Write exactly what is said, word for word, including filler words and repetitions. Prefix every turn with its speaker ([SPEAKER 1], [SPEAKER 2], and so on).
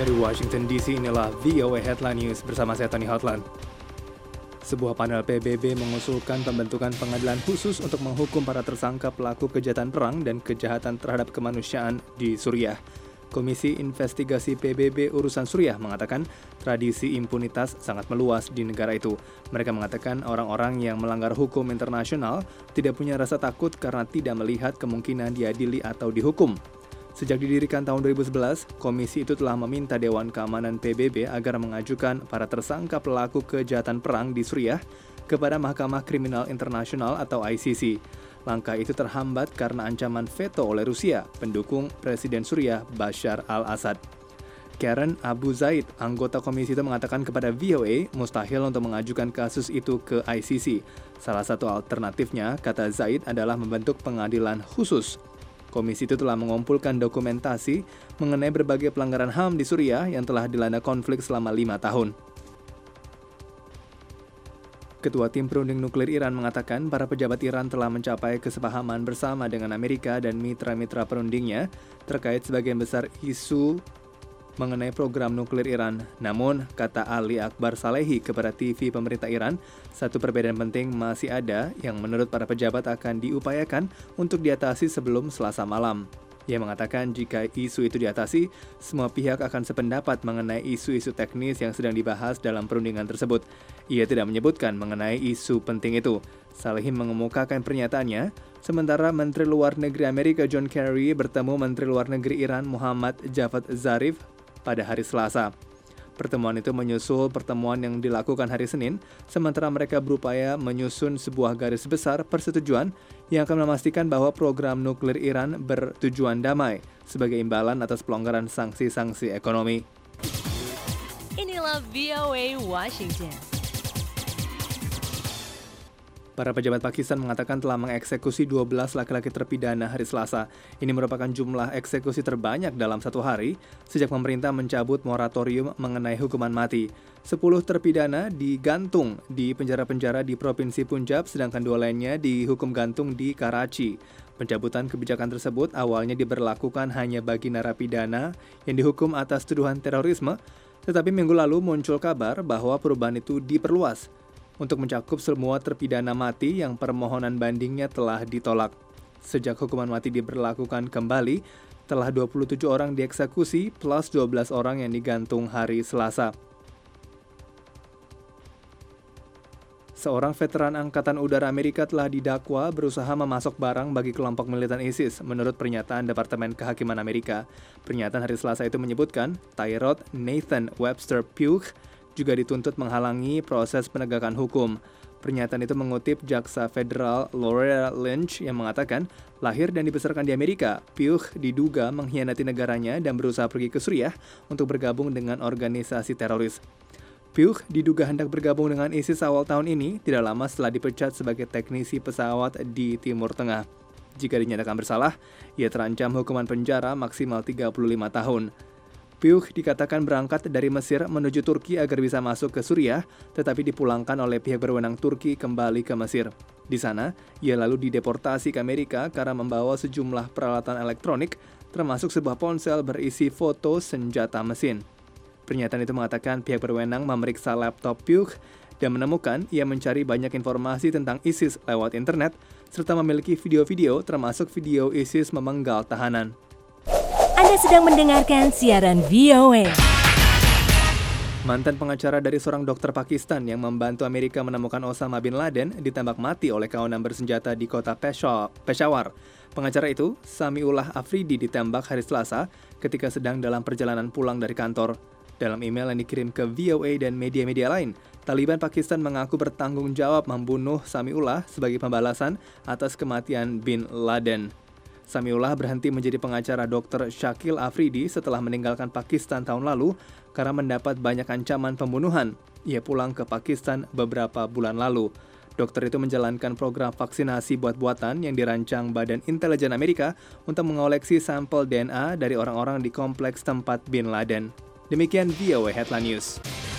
[SPEAKER 1] Dari Washington D C, inilah V O A Headline News bersama saya Tony Hotland. Sebuah panel P B B mengusulkan pembentukan pengadilan khusus untuk menghukum para tersangka pelaku kejahatan perang dan kejahatan terhadap kemanusiaan di Suriah. Komisi Investigasi P B B Urusan Suriah mengatakan tradisi impunitas sangat meluas di negara itu. Mereka mengatakan orang-orang yang melanggar hukum internasional tidak punya rasa takut karena tidak melihat kemungkinan diadili atau dihukum. Sejak didirikan tahun dua ribu sebelas, komisi itu telah meminta Dewan Keamanan P B B agar mengajukan para tersangka pelaku kejahatan perang di Suriah kepada Mahkamah Kriminal Internasional atau I C C. Langkah itu terhambat karena ancaman veto oleh Rusia, pendukung Presiden Suriah Bashar al-Assad. Karen Abu Zaid, anggota komisi itu mengatakan kepada V O A mustahil untuk mengajukan kasus itu ke I C C. Salah satu alternatifnya, kata Zaid, adalah membentuk pengadilan khusus. Komisi itu telah mengumpulkan dokumentasi mengenai berbagai pelanggaran H A M di Suriah yang telah dilanda konflik selama lima tahun. Ketua Tim Perunding Nuklir Iran mengatakan para pejabat Iran telah mencapai kesepahaman bersama dengan Amerika dan mitra-mitra perundingnya terkait sebagian besar isu mengenai program nuklir Iran. Namun, kata Ali Akbar Salehi kepada T V pemerintah Iran, satu perbedaan penting masih ada yang menurut para pejabat akan diupayakan untuk diatasi sebelum Selasa malam. Ia mengatakan jika isu itu diatasi, semua pihak akan sependapat mengenai isu-isu teknis yang sedang dibahas dalam perundingan tersebut. Ia tidak menyebutkan mengenai isu penting itu. Salehi mengemukakan pernyataannya, sementara Menteri Luar Negeri Amerika John Kerry bertemu Menteri Luar Negeri Iran Muhammad Javad Zarif pada hari Selasa. Pertemuan itu menyusul pertemuan yang dilakukan hari Senin, sementara mereka berupaya menyusun sebuah garis besar persetujuan yang akan memastikan bahwa program nuklir Iran bertujuan damai sebagai imbalan atas pelonggaran sanksi-sanksi ekonomi.
[SPEAKER 2] Inilah V O A Washington.
[SPEAKER 1] Para pejabat Pakistan mengatakan telah mengeksekusi dua belas laki-laki terpidana hari Selasa. Ini merupakan jumlah eksekusi terbanyak dalam satu hari sejak pemerintah mencabut moratorium mengenai hukuman mati. Sepuluh terpidana digantung di penjara-penjara di Provinsi Punjab, sedangkan dua lainnya dihukum gantung di Karachi. Pencabutan kebijakan tersebut awalnya diberlakukan hanya bagi narapidana yang dihukum atas tuduhan terorisme, tetapi minggu lalu muncul kabar bahwa perubahan itu diperluas untuk mencakup semua terpidana mati yang permohonan bandingnya telah ditolak. Sejak hukuman mati diberlakukan kembali, telah dua puluh tujuh orang dieksekusi plus dua belas orang yang digantung hari Selasa. Seorang veteran Angkatan Udara Amerika telah didakwa berusaha memasok barang bagi kelompok militan ISIS, menurut pernyataan Departemen Kehakiman Amerika. Pernyataan hari Selasa itu menyebutkan Tyrod Nathan Webster Pugh juga dituntut menghalangi proses penegakan hukum. Pernyataan itu mengutip Jaksa Federal Loretta Lynch yang mengatakan, lahir dan dibesarkan di Amerika, Pugh diduga mengkhianati negaranya dan berusaha pergi ke Suriah untuk bergabung dengan organisasi teroris. Pugh diduga hendak bergabung dengan ISIS awal tahun ini, tidak lama setelah dipecat sebagai teknisi pesawat di Timur Tengah. Jika dinyatakan bersalah, ia terancam hukuman penjara maksimal tiga puluh lima tahun. Pugh dikatakan berangkat dari Mesir menuju Turki agar bisa masuk ke Suriah, tetapi dipulangkan oleh pihak berwenang Turki kembali ke Mesir. Di sana, ia lalu dideportasi ke Amerika karena membawa sejumlah peralatan elektronik, termasuk sebuah ponsel berisi foto senjata mesin. Pernyataan itu mengatakan pihak berwenang memeriksa laptop Pugh dan menemukan ia mencari banyak informasi tentang ISIS lewat internet, serta memiliki video-video termasuk video ISIS memenggal tahanan.
[SPEAKER 2] Anda sedang mendengarkan siaran V O A.
[SPEAKER 1] Mantan pengacara dari seorang dokter Pakistan yang membantu Amerika menemukan Osama bin Laden ditembak mati oleh kawanan bersenjata di kota Peshawar. Pengacara itu, Samiullah Afridi, ditembak hari Selasa ketika sedang dalam perjalanan pulang dari kantor. Dalam email yang dikirim ke V O A dan media-media lain, Taliban Pakistan mengaku bertanggung jawab membunuh Samiullah sebagai pembalasan atas kematian bin Laden. Samiullah berhenti menjadi pengacara dokter Shakil Afridi setelah meninggalkan Pakistan tahun lalu karena mendapat banyak ancaman pembunuhan. Ia pulang ke Pakistan beberapa bulan lalu. Dokter itu menjalankan program vaksinasi buat-buatan yang dirancang Badan Intelijen Amerika untuk mengoleksi sampel D N A dari orang-orang di kompleks tempat bin Laden. Demikian V O A Headline News.